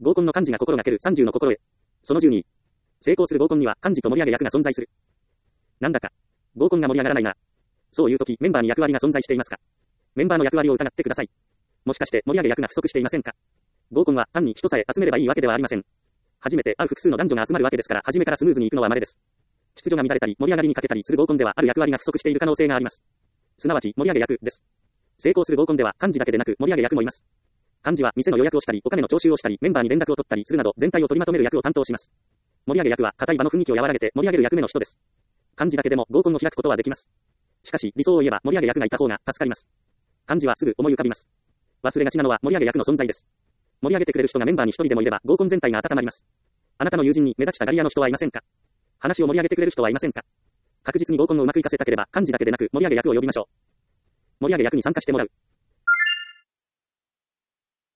合コンの幹事が心がける30の心得。その12。成功する合コンには幹事と盛り上げ役が存在する。なんだか、合コンが盛り上がらないな。そういう時、メンバーに役割が存在していますか？メンバーの役割を疑ってください。もしかして盛り上げ役が不足していませんか？合コンは単に人さえ集めればいいわけではありません。初めて会う複数の男女が集まるわけですから、初めからスムーズにいくのは稀です。秩序が乱れたり、盛り上がりに欠けたりする合コンでは、ある役割が不足している可能性があります。すなわち、盛り上げ役です。成功する合コンでは、幹事だけでなく、盛り上げ役もいます。幹事は、店の予約をしたり、お金の徴収をしたり、メンバーに連絡を取ったりするなど、全体を取りまとめる役を担当します。盛り上げ役は、固い場の雰囲気を和らげて、盛り上げる役目の人です。幹事だけでも合コンを開くことはできます。しかし、理想を言えば、盛り上げ役がいた方が助かります。幹事はすぐ思い浮かびます。忘れがちなのは、盛り上げ役の存在です。盛り上げてくれる人がメンバーに一人でもいれば、合コン全体が温まります。あなたの友人に目立ちたがり屋の人はいませんか？話を盛り上げてくれる人はいませんか？確実に合コンをうまくいかせたければ、幹事だけでなく盛り上げ役を呼びましょう。盛り上げ役に参加してもらう。